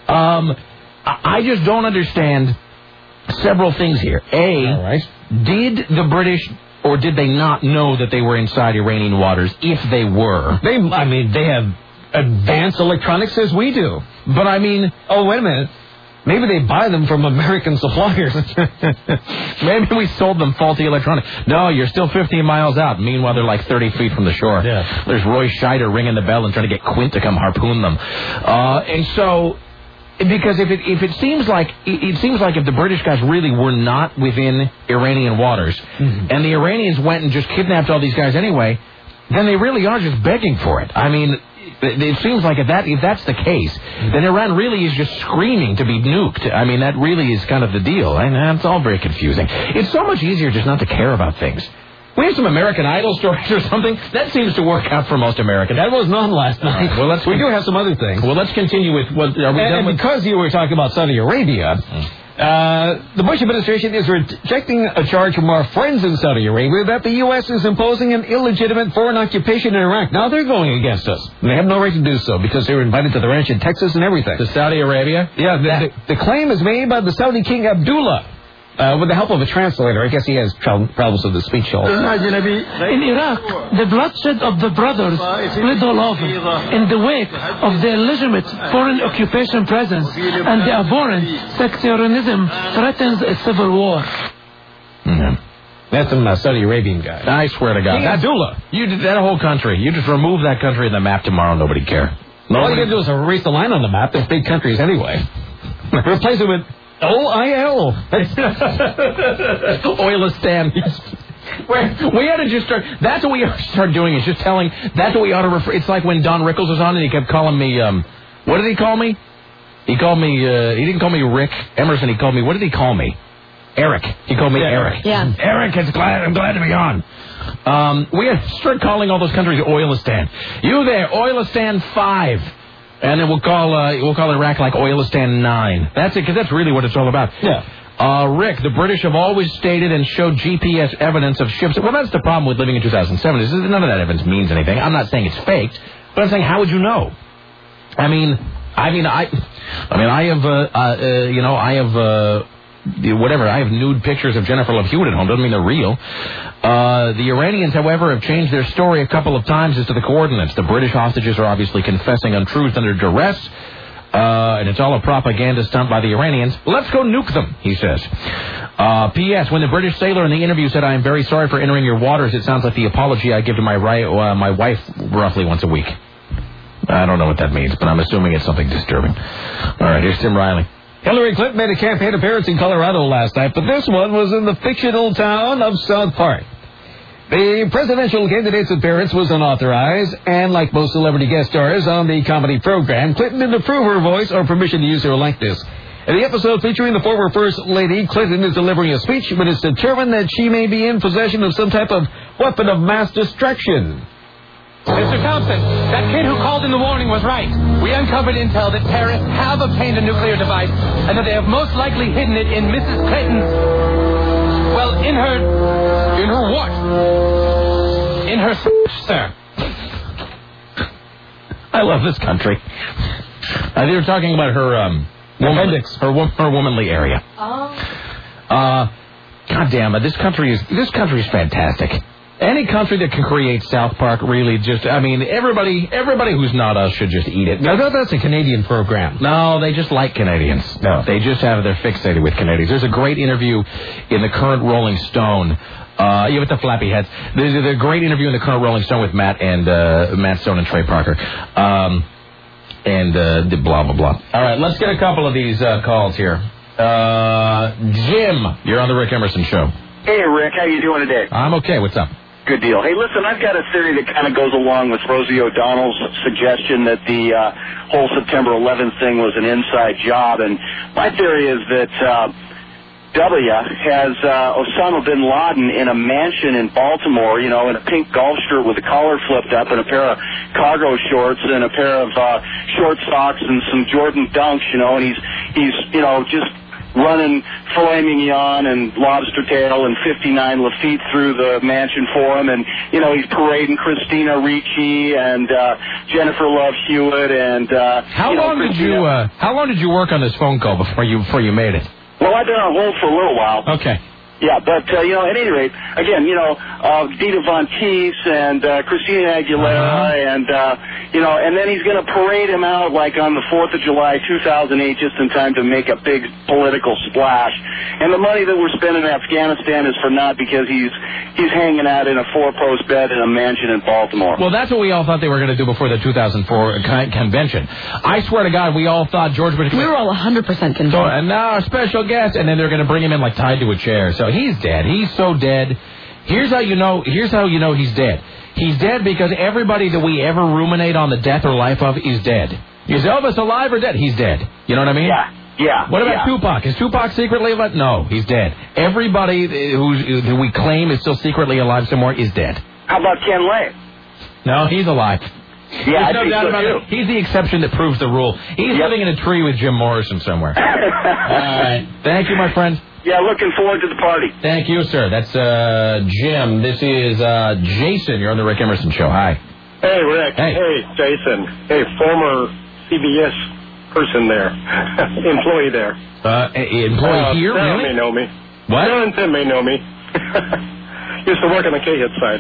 I just don't understand several things here. All right. Did the British or did they not know that they were inside Iranian waters if they were? They have advanced electronics as we do. But I mean... Oh, wait a minute. Maybe they buy them from American suppliers. Maybe we sold them faulty electronics. No, you're still 15 miles out. Meanwhile, they're like 30 feet from the shore. Yeah. There's Roy Scheider ringing the bell and trying to get Quint to come harpoon them. And so, because if it seems like if the British guys really were not within Iranian waters, and the Iranians went and just kidnapped all these guys anyway, then they really are just begging for it. I mean, it seems like if that's the case, then Iran really is just screaming to be nuked. I mean, that really is kind of the deal. And it's all very confusing. It's so much easier just not to care about things. We have some American Idol stories or something. That seems to work out for most Americans. That was none last night. Well, we do have some other things. Well, let's continue with what... Are we done with? Because you were talking about Saudi Arabia... the Bush administration is rejecting a charge from our friends in Saudi Arabia that the U.S. is imposing an illegitimate foreign occupation in Iraq. Now they're going against us. They have no right to do so because they were invited to the ranch in Texas and everything. To Saudi Arabia? Yeah, the claim is made by the Saudi King Abdullah. With the help of a translator. I guess he has problems with the speech. In Iraq, the bloodshed of the brothers split all over in the wake of the illegitimate foreign occupation presence, and the abhorrent sectarianism threatens a civil war. That's some Saudi Arabian guy. I swear to God. King Abdullah. You did that whole country. You just remove that country in the map tomorrow, nobody care. All you got to do is erase the line on the map. There's big countries anyway. Replace it with OIL. Oilistan. We had to just start. That's what we ought to start doing. Is just telling. That's what we ought to refer. It's like when Don Rickles was on and he kept calling me. What did he call me? He called me. He didn't call me Rick Emerson. He called me. What did he call me? Eric. He called me Eric. Yeah. Eric, I'm glad to be on. We had to start calling all those countries Oilistan. You there, Oilistan 5. And then we'll call Iraq like Oilistan 9. That's it, because that's really what it's all about. Yeah. Rick, the British have always stated and showed GPS evidence of ships. Well, that's the problem with living in 2007. Is none of that evidence means anything. I'm not saying it's faked, but I'm saying how would you know? I have nude pictures of Jennifer Love Hewitt at home. Doesn't mean they're real. The Iranians, however, have changed their story a couple of times as to the coordinates. The British hostages are obviously confessing untruths under duress, and it's all a propaganda stunt by the Iranians. Let's go nuke them, he says. P.S. When the British sailor in the interview said, "I am very sorry for entering your waters," it sounds like the apology I give to my wife roughly once a week. I don't know what that means, but I'm assuming it's something disturbing. All right, here's Tim Riley. Hillary Clinton made a campaign appearance in Colorado last night, but this one was in the fictional town of South Park. The presidential candidate's appearance was unauthorized, and like most celebrity guest stars on the comedy program, Clinton didn't approve her voice or permission to use her likeness. In the episode featuring the former First Lady, Clinton is delivering a speech, but it's determined that she may be in possession of some type of weapon of mass destruction. Mr. Thompson, that kid who called in the warning was right. We uncovered intel that terrorists have obtained a nuclear device and that they have most likely hidden it in Mrs. Clinton's... Well, in her... In her what? In her... sir. I love this country. They were talking about her... appendix. Her womanly area. Oh. God damn it, this country is fantastic. Any country that can create South Park really just, everybody who's not us should just eat it. No, that's a Canadian program. No, they just like Canadians. No. They just they're fixated with Canadians. There's a great interview in the current Rolling Stone. With the flappy heads. There's a great interview in the current Rolling Stone with Matt Stone and Trey Parker. Blah, blah, blah. All right, let's get a couple of these calls here. Jim, you're on the Rick Emerson Show. Hey, Rick, how you doing today? I'm okay. What's up? Good deal. Hey, listen, I've got a theory that kind of goes along with Rosie O'Donnell's suggestion that the whole September 11th thing was an inside job. And my theory is that W has Osama bin Laden in a mansion in Baltimore, in a pink golf shirt with a collar flipped up and a pair of cargo shorts and a pair of short socks and some Jordan Dunks, and he's just running filet mignon and lobster tail and 59 Lafitte through the mansion for him, and he's parading Christina Ricci and Jennifer Love Hewitt and how long did you work on this phone call before you made it? Well, I've been on hold for a little while. Okay. Yeah, but, at any rate, again, Dita Von Teese and Christina Aguilera and, and then he's going to parade him out like on the 4th of July, 2008, just in time to make a big political splash. And the money that we're spending in Afghanistan is for naught because he's hanging out in a 4-post bed in a mansion in Baltimore. Well, that's what we all thought they were going to do before the 2004 convention. I swear to God, we all thought George Bush... We were all 100% convinced. So, and now our special guest, and then they're going to bring him in like tied to a chair. So he's dead. He's so dead. Here's how you know he's dead. He's dead because everybody that we ever ruminate on the death or life of is dead. Is Elvis alive or dead? He's dead. You know what I mean? Yeah. What about Tupac? Is Tupac secretly alive? No, he's dead. Everybody who we claim is still secretly alive somewhere is dead. How about Ken Lay? No, he's alive. Yeah, There's no doubt about it. He's the exception that proves the rule. He's living in a tree with Jim Morrison somewhere. All right. Thank you, my friend. Yeah, looking forward to the party. Thank you, sir. That's Jim. This is Jason. You're on the Rick Emerson Show. Hi. Hey, Rick. Hey, Jason. Hey, former CBS person there. Employee there. Employee here, Sarah really? may know me. What? Sarah and Tim may know me. Used to work on the K-Hit side.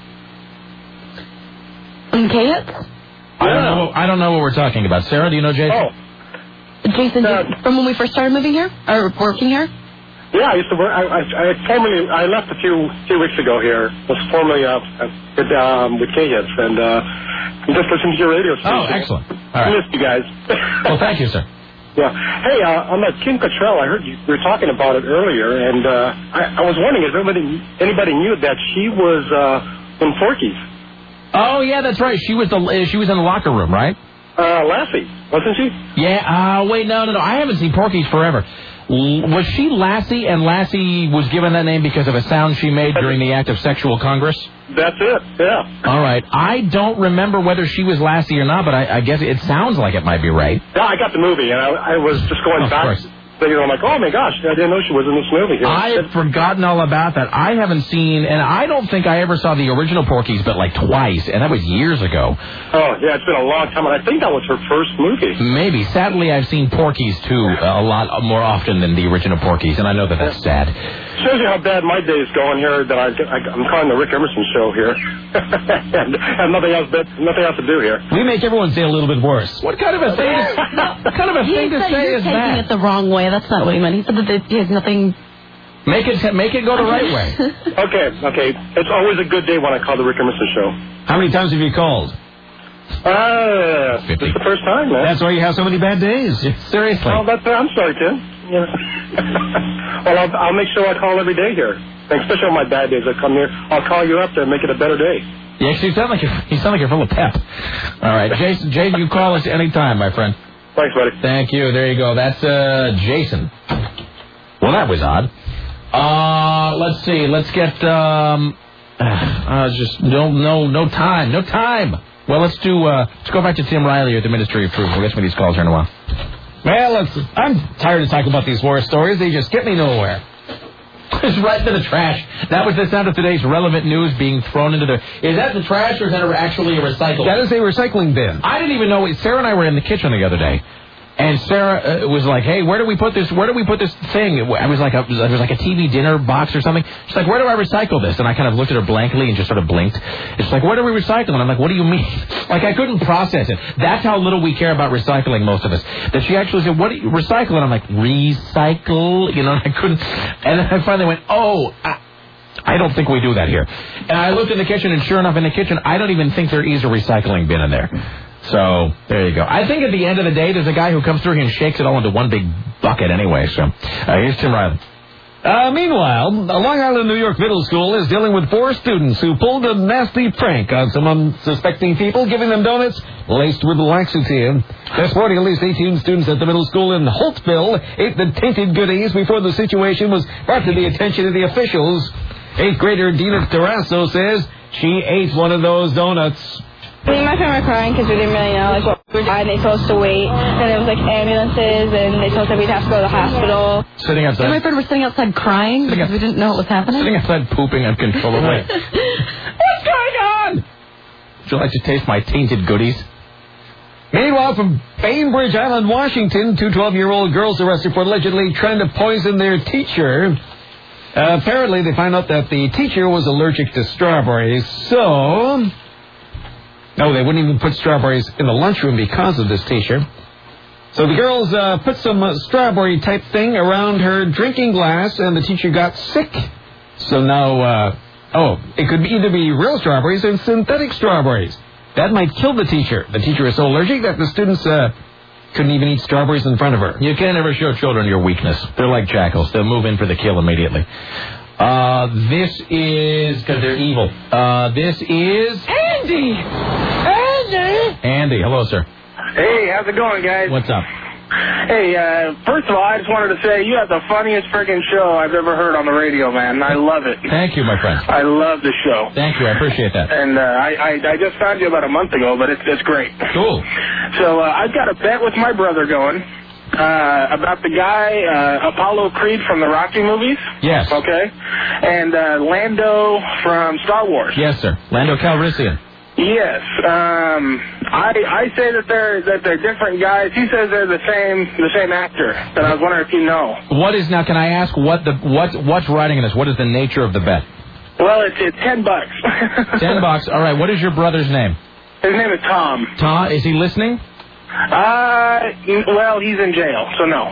On K-Hit? I don't know what we're talking about. Sarah, do you know Jason? Oh. Jason, from when we first started moving here? Or working here? Yeah, I used to work. I left a few weeks ago here. Was formerly with K-Hits and just listened to your radio station. Oh, excellent. All right. I missed you guys. Well, thank you, sir. Yeah. Hey, on that Kim Cattrall, I heard you were talking about it earlier, and I was wondering if anybody knew that she was in Porky's. Oh yeah, that's right. She was in the locker room, right? Lassie, wasn't she? Yeah. Wait, no. I haven't seen Porky's forever. Was she Lassie, and Lassie was given that name because of a sound she made during the act of sexual congress? That's it, yeah. All right. I don't remember whether she was Lassie or not, but I guess it sounds like it might be right. Yeah, I got the movie, and I was just going back. I'm like, oh my gosh, I didn't know she was in this movie. I had forgotten all about that. I haven't seen, and I don't think I ever saw the original Porky's, but like twice, and that was years ago. Oh, yeah, it's been a long time, and I think that was her first movie. Maybe. Sadly, I've seen Porky's, too, a lot more often than the original Porky's, and I know that that's sad. Shows you how bad my day is going here, that I'm calling the Rick Emerson Show here. and nothing else to do here. We make everyone say a little bit worse. What kind of a thing to say is that? You're taking it the wrong way. That's not what he meant. He said that he has nothing... Make it go the right way. Okay. It's always a good day when I call the Rick Emerson Show. How many times have you called? It's the first time, man. That's why you have so many bad days. Seriously. Oh, I'm sorry, Tim. Yeah. Well, I'll make sure I call every day here. And especially on my bad days, I come here. I'll call you up to make it a better day. You actually sound like you're full of pep. All right, Jason, you call us anytime, my friend. Thanks, buddy. Thank you. There you go. That's Jason. Well, that was odd. Let's see. Let's get just no time. Well, let's go back to Tim Riley at the Ministry of Truth. We'll get some of these calls here in a while. Well, I'm tired of talking about these war stories. They just get me nowhere. It's right to the trash. That was the sound of today's relevant news being thrown into the... Is that the trash or is that actually a recycle? That is a recycling bin. I didn't even know... Sarah and I were in the kitchen the other day. And Sarah was like, "Hey, where do we put this thing?" I was like, it was like a TV dinner box or something. She's like, "Where do I recycle this?" And I kind of looked at her blankly and just sort of blinked. It's like, "Where do we recycle?" And I'm like, "What do you mean?" Like, I couldn't process it. That's how little we care about recycling, most of us. That she actually said, "What do you recycle?" And I'm like, "Recycle?" You know, and I couldn't. And then I finally went, "Oh, I don't think we do that here." And I looked in the kitchen, and sure enough, in the kitchen, I don't even think there is a recycling bin in there. So, there you go. I think at the end of the day, there's a guy who comes through here and shakes it all into one big bucket anyway. So, here's Tim Riley. Meanwhile, a Long Island, New York middle school is dealing with 4 students who pulled a nasty prank on some unsuspecting people, giving them donuts laced with laxative. This morning, at least 18 students at the middle school in Holtville ate the tainted goodies before the situation was brought to the attention of the officials. 8th grader Dina Tarasso says she ate one of those donuts. Me and my friend were crying because we didn't really know what we were doing. They told us to wait, and there was ambulances, and they told us that we'd have to go to the hospital. Sitting outside. And my friend was sitting outside crying because we didn't know what was happening. Sitting outside pooping uncontrollably. What's going on? Would you like to taste my tainted goodies? Meanwhile, from Bainbridge Island, Washington, 2 12-year-old girls arrested for allegedly trying to poison their teacher. Apparently, they find out that the teacher was allergic to strawberries, so... No, they wouldn't even put strawberries in the lunchroom because of this teacher. So the girls put some strawberry-type thing around her drinking glass, and the teacher got sick. So now, it could either be real strawberries or synthetic strawberries. That might kill the teacher. The teacher is so allergic that the students couldn't even eat strawberries in front of her. You can't ever show children your weakness. They're like jackals. They'll move in for the kill immediately. This is... because they're evil. This is... Andy! Andy, hello, sir. Hey, how's it going, guys? What's up? Hey, first of all, I just wanted to say you have the funniest freaking show I've ever heard on the radio, man. I love it. Thank you, my friend. I love the show. Thank you, I appreciate that. And I just found you about a month ago, but it's great. Cool. So I've got a bet with my brother going about the guy, Apollo Creed from the Rocky movies. Yes. Okay. And Lando from Star Wars. Yes, sir. Lando Calrissian. Yes. I say that they're different guys. He says they're the same actor. And I was wondering if you know. What is now? Can I ask what's riding in this? What is the nature of the bet? Well, it's $10. $10. All right. What is your brother's name? His name is Tom. Tom, is he listening? Well, he's in jail, so no.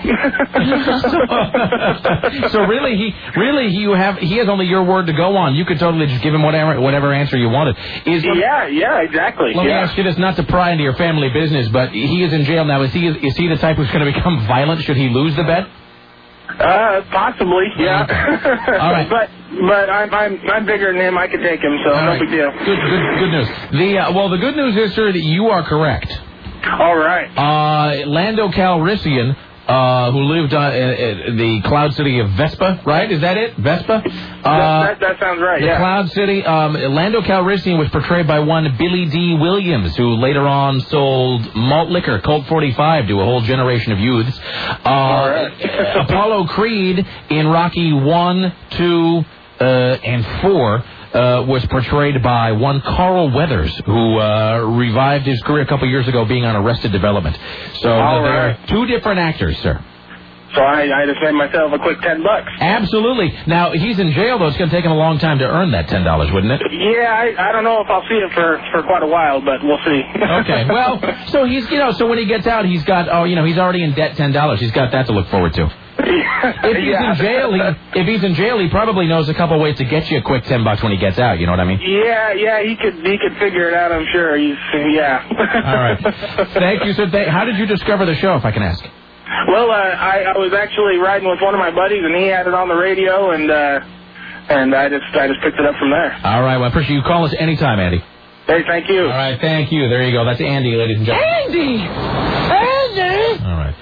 So really, he has only your word to go on. You could totally just give him whatever answer you wanted. Yeah, exactly. Let me ask you this, not to pry into your family business, but he is in jail now. Is he the type who's going to become violent should he lose the bet? Possibly, yeah. All right. But I'm bigger than him. I could take him, so no big deal. Good news. The good news is, sir, that you are correct. All right. Lando Calrissian, who lived in the Cloud City of Vespa, right? Is that it? Vespa? That sounds right, the Cloud City. Lando Calrissian was portrayed by one Billy D. Williams, who later on sold malt liquor, Colt 45, to a whole generation of youths. All right. Apollo Creed in Rocky 1, 2, and 4... was portrayed by one Carl Weathers, who revived his career a couple years ago being on Arrested Development. So there are two different actors, sir. So I just made myself a quick $10. Absolutely. Now, he's in jail, though. It's going to take him a long time to earn that $10, wouldn't it? Yeah, I don't know if I'll see it for quite a while, but we'll see. Okay. Well, so he's, so when he gets out, he's got, he's already in debt $10. He's got that to look forward to. If he's in jail, he probably knows a couple ways to get you a quick $10 when he gets out. You know what I mean? Yeah, he could figure it out. I'm sure. All right. Thank you, sir. How did you discover the show, if I can ask? Well, I was actually riding with one of my buddies, and he had it on the radio, and I just picked it up from there. All right. Well, I appreciate you. Call us anytime, Andy. Hey, thank you. All right. Thank you. There you go. That's Andy, ladies and gentlemen. Andy! All right.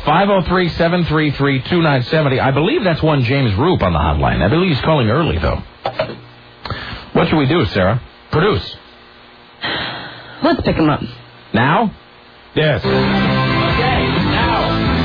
503-733-2970. I believe that's one James Roop on the hotline. I believe he's calling early, though. What should we do, Sarah? Produce. Let's pick him up. Now? Yes. Okay, now.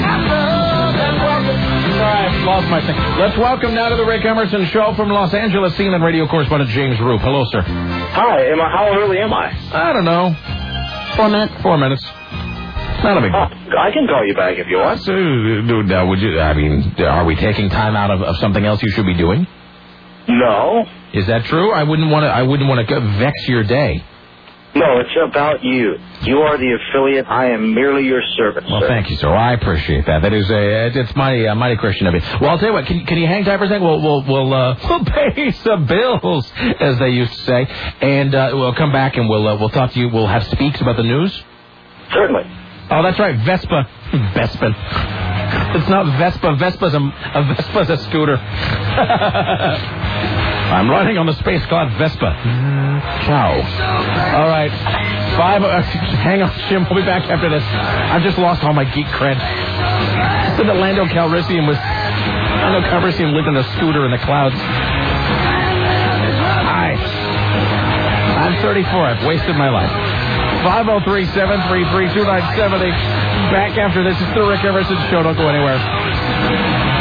Sorry, I lost my thing. Let's welcome now to the Rick Emerson Show from Los Angeles, CNN radio correspondent James Roop. Hello, sir. Hi. How early am I? I don't know. 4 minutes. 4 minutes. Not a big deal. I can call you back if you want. Would you? I mean, are we taking time out of something else you should be doing? No. Is that true? I wouldn't want to vex your day. No, it's about you. You are the affiliate. I am merely your servant, Well, sir. thank you, sir. Well, I appreciate that. That is it's mighty Christian of you. Well, I'll tell you what. Can you hang tight for a second? We'll pay some bills, as they used to say, and we'll come back and we'll talk to you. We'll have speaks about the news. Certainly. Oh, that's right, Vespa. Vespin. It's not Vespa. Vespa's a scooter. I'm riding on the space god Vespa. Ciao. All right. Hang on, Jim. We'll be back after this. I've just lost all my geek cred. So that Lando Calrissian lived in a scooter in the clouds. Hi. I'm 34. I've wasted my life. 503-733-2970. Back after this. It's the Rick Emerson Show. Don't go anywhere.